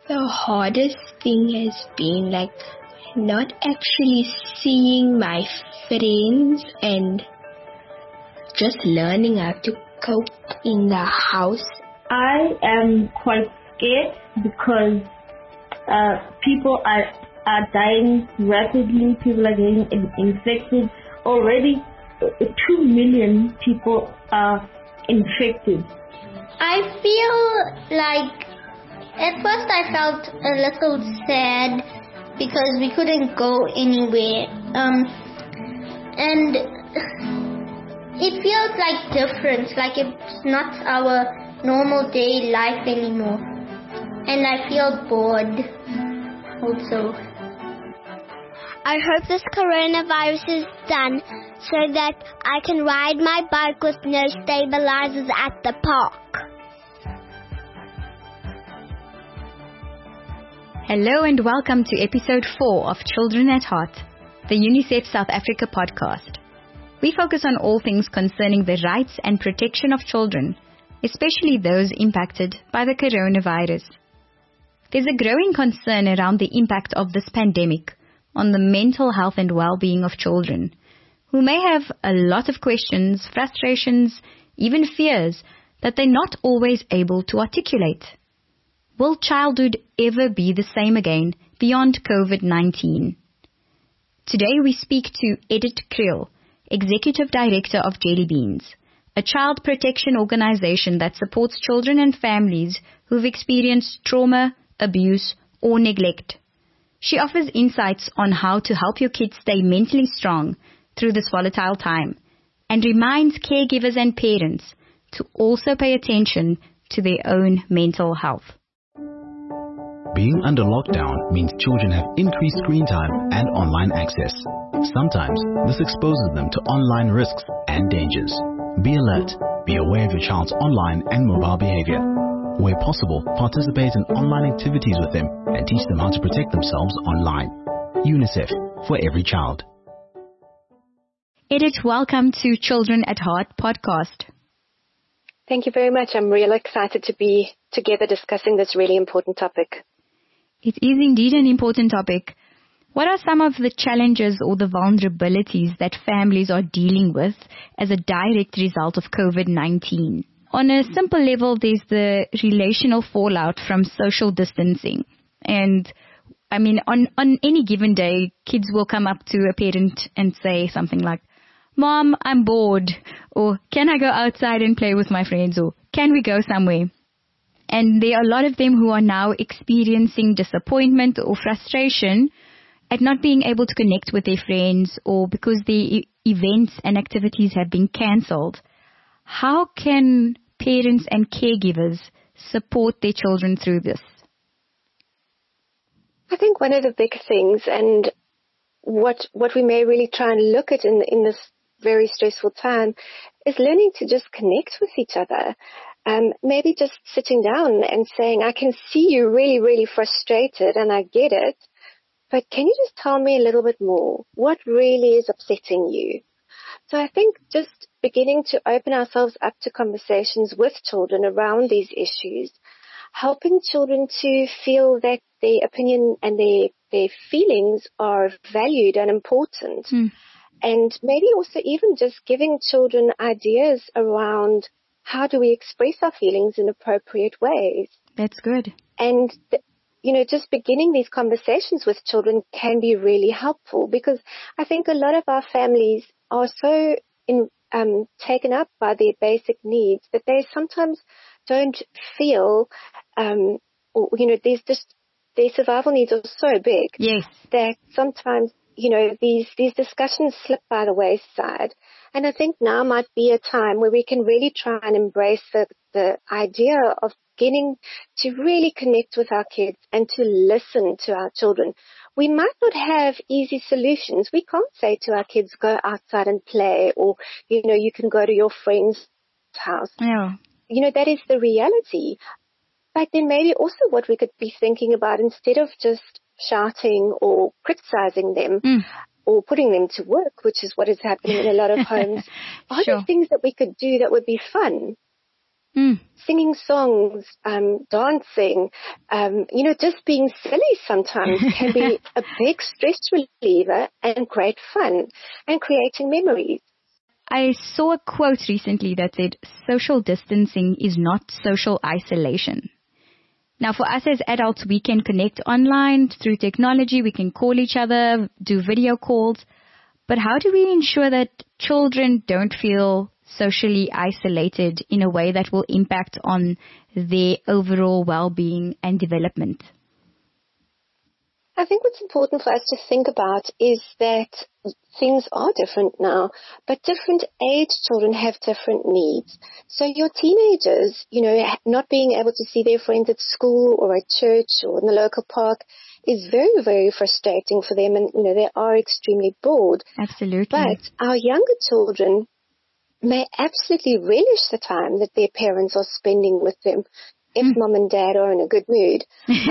The hardest thing has been not actually seeing my friends and just learning how to cope in the house. I am quite scared because people are dying rapidly. People are getting infected. Already 2 million people are infected. I feel like at first I felt a little sad because we couldn't go anywhere. And it feels like different, like it's not our normal day life anymore. And I feel bored also. I hope this coronavirus is done so that I can ride my bike with no stabilizers at the park. Hello and welcome to episode 4 of Children at Heart, the UNICEF South Africa podcast. We focus on all things concerning the rights and protection of children, especially those impacted by the coronavirus. There's a growing concern around the impact of this pandemic on the mental health and well-being of children, who may have a lot of questions, frustrations, even fears that they're not always able to articulate. Will childhood ever be the same again beyond COVID-19? Today we speak to Edith Kriel, Executive Director of Jelly Beans, a child protection organization that supports children and families who've experienced trauma, abuse, or neglect. She offers insights on how to help your kids stay mentally strong through this volatile time and reminds caregivers and parents to also pay attention to their own mental health. Being under lockdown means children have increased screen time and online access. Sometimes this exposes them to online risks and dangers. Be alert. Be aware of your child's online and mobile behavior. Where possible, participate in online activities with them and teach them how to protect themselves online. UNICEF, for every child. Edith, welcome to Children at Heart podcast. Thank you very much. I'm really excited to be together discussing this really important topic. It is indeed an important topic. What are some of the challenges or the vulnerabilities that families are dealing with as a direct result of COVID-19? On a simple level, there's the relational fallout from social distancing. And on any given day, kids will come up to a parent and say something like, "Mom, I'm bored," or "Can I go outside and play with my friends?" or "Can we go somewhere?" And there are a lot of them who are now experiencing disappointment or frustration at not being able to connect with their friends or because the events and activities have been cancelled. How can parents and caregivers support their children through this? I think one of the big things, and what we may really try and look at in this very stressful time, is learning to just connect with each other. Maybe just sitting down and saying, "I can see you really, really frustrated and I get it, but can you just tell me a little bit more? What really is upsetting you?" So I think just beginning to open ourselves up to conversations with children around these issues, helping children to feel that their opinion and their feelings are valued and important. And maybe also even just giving children ideas around how do we express our feelings in appropriate ways. That's good. And just beginning these conversations with children can be really helpful, because I think a lot of our families are so taken up by their basic needs that they sometimes don't feel, their survival needs are so big. Yes. That sometimes, these discussions slip by the wayside. And I think now might be a time where we can really try and embrace the idea of beginning to really connect with our kids and to listen to our children. We might not have easy solutions. We can't say to our kids, "Go outside and play," or, "You can go to your friend's house." Yeah. That is the reality. But then maybe also what we could be thinking about, instead of just shouting or criticizing them or putting them to work, which is what is happening in a lot of homes, are there things that we could do that would be fun? Singing songs, dancing, just being silly sometimes can be a big stress reliever and great fun and creating memories. I saw a quote recently that said, social distancing is not social isolation. Now, for us as adults, we can connect online through technology. We can call each other, do video calls. But how do we ensure that children don't feel socially isolated in a way that will impact on their overall well-being and development? I think what's important for us to think about is that things are different now, but different age children have different needs. So your teenagers, not being able to see their friends at school or at church or in the local park is very, very frustrating for them, and, they are extremely bored. Absolutely. But our younger children may absolutely relish the time that their parents are spending with them, if mom and dad are in a good mood.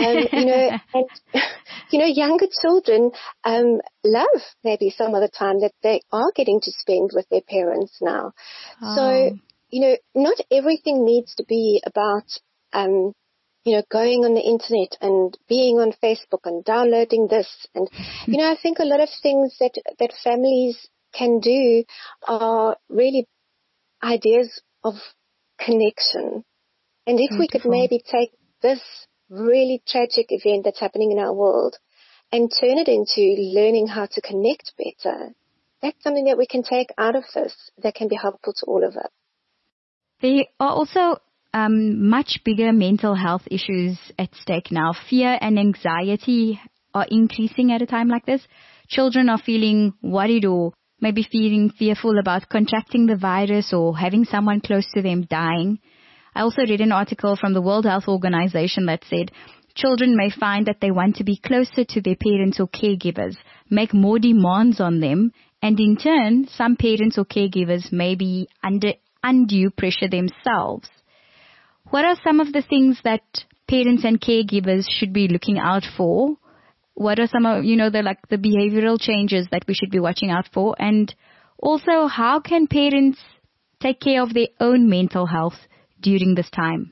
Younger children love maybe some of the time that they are getting to spend with their parents now. Oh. So, not everything needs to be about, going on the internet and being on Facebook and downloading this. And, I think a lot of things that families can do are really ideas of connection. And if we could maybe take this really tragic event that's happening in our world and turn it into learning how to connect better, that's something that we can take out of this that can be helpful to all of us. There are also much bigger mental health issues at stake now. Fear and anxiety are increasing at a time like this. Children are feeling worried or maybe feeling fearful about contracting the virus or having someone close to them dying. I also read an article from the World Health Organization that said children may find that they want to be closer to their parents or caregivers, make more demands on them, and in turn, some parents or caregivers may be under undue pressure themselves. What are some of the things that parents and caregivers should be looking out for? What are some of, the behavioral changes that we should be watching out for? And also, how can parents take care of their own mental health during this time?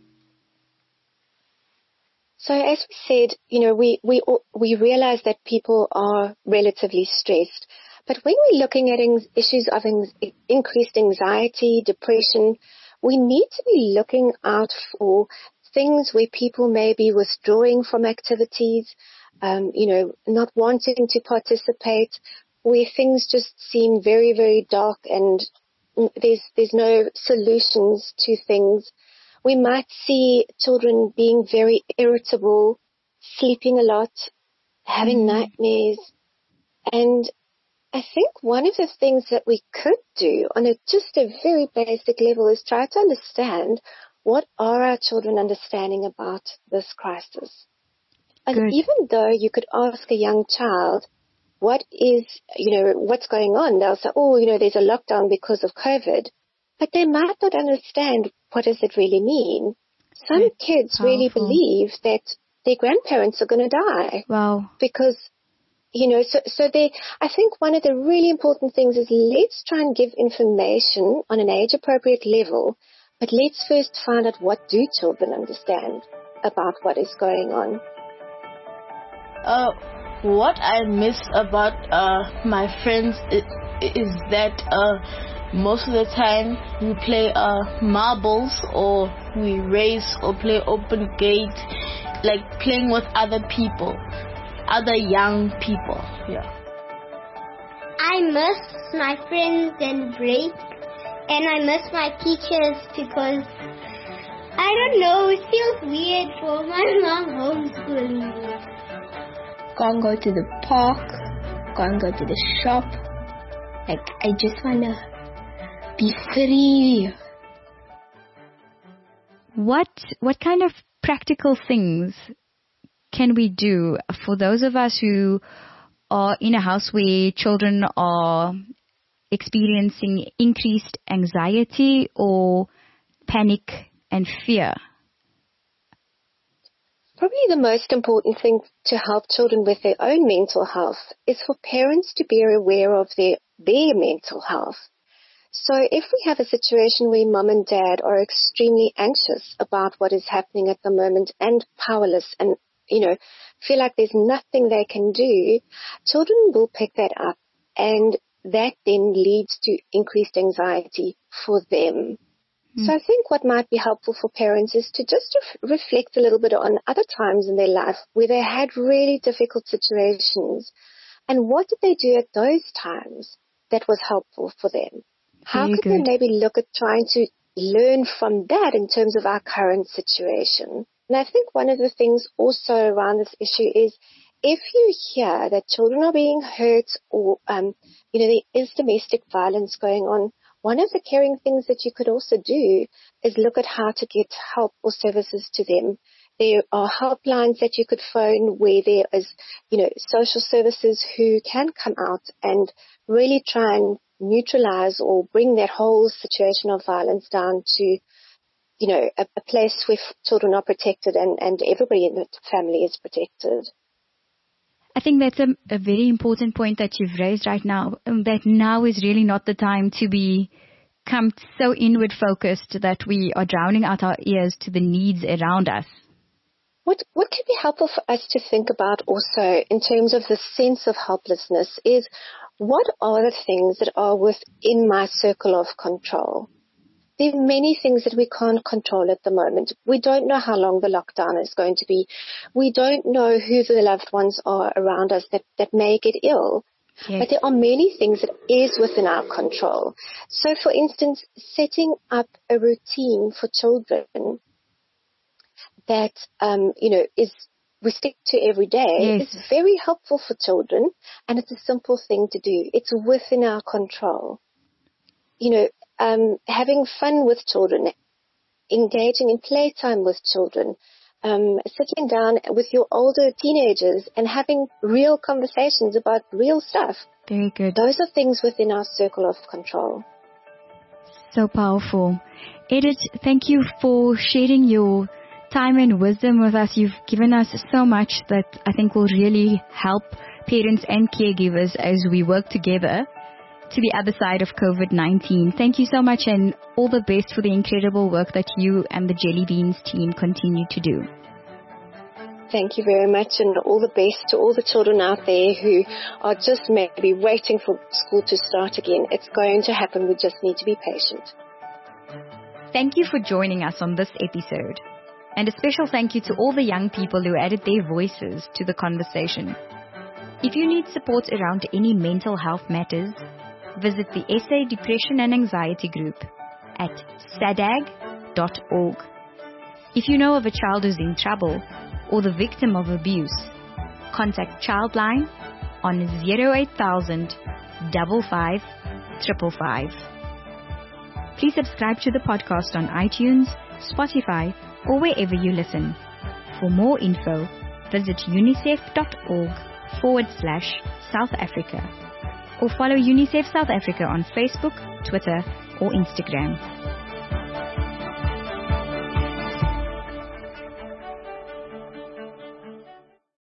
So as we said, we realize that people are relatively stressed. But when we're looking at issues of increased anxiety, depression, we need to be looking out for things where people may be withdrawing from activities, not wanting to participate, where things just seem very, very dark and there's no solutions to things. We might see children being very irritable, sleeping a lot, having nightmares. And I think one of the things that we could do on just a very basic level is try to understand what are our children understanding about this crisis. And even though you could ask a young child, what is, what's going on? They'll say, there's a lockdown because of COVID. But they might not understand what does it really mean. Some kids really believe that their grandparents are going to die. Wow. Because, I think one of the really important things is let's try and give information on an age-appropriate level, but let's first find out what do children understand about what is going on. What I miss about my friends is that most of the time we play marbles or we race or play open gate, like playing with other people, other young people. Yeah. I miss my friends and break, and I miss my teachers because I don't know, it feels weird for my mom homeschooling me. Can't go to the park, can't go to the shop. I just want to be free. What kind of practical things can we do for those of us who are in a house where children are experiencing increased anxiety or panic and fear? Probably the most important thing to help children with their own mental health is for parents to be aware of their mental health. So if we have a situation where mom and dad are extremely anxious about what is happening at the moment and powerless and, feel like there's nothing they can do, children will pick that up, and that then leads to increased anxiety for them. So I think what might be helpful for parents is to just reflect a little bit on other times in their life where they had really difficult situations, and what did they do at those times that was helpful for them? How could they maybe look at trying to learn from that in terms of our current situation? And I think one of the things also around this issue is if you hear that children are being hurt or, there is domestic violence going on, one of the caring things that you could also do is look at how to get help or services to them. There are helplines that you could phone where there is, social services who can come out and really try and neutralize or bring that whole situation of violence down to, a place where children are protected and everybody in the family is protected. I think that's a very important point that you've raised right now, that now is really not the time to become so inward focused that we are drowning out our ears to the needs around us. What can be helpful for us to think about also in terms of the sense of helplessness is, what are the things that are within my circle of control? There are many things that we can't control at the moment. We don't know how long the lockdown is going to be. We don't know who the loved ones are around us that may get ill. Yes. But there are many things that is within our control. So, for instance, setting up a routine for children that, we stick to every day is very helpful for children, and it's a simple thing to do. It's within our control. Having fun with children, engaging in playtime with children, sitting down with your older teenagers and having real conversations about real stuff. Very good. Those are things within our circle of control. So powerful. Edith, thank you for sharing your time and wisdom with us. You've given us so much that I think will really help parents and caregivers as we work together to the other side of COVID-19. Thank you so much, and all the best for the incredible work that you and the Jelly Beans team continue to do. Thank you very much, and all the best to all the children out there who are just maybe waiting for school to start again. It's going to happen. We just need to be patient. Thank you for joining us on this episode. And a special thank you to all the young people who added their voices to the conversation. If you need support around any mental health matters, visit the SA Depression and Anxiety Group at sadag.org. If you know of a child who's in trouble or the victim of abuse, contact Childline on 08000 55 555. Please subscribe to the podcast on iTunes, Spotify, or wherever you listen. For more info, visit unicef.org/South Africa or follow UNICEF South Africa on Facebook, Twitter, or Instagram.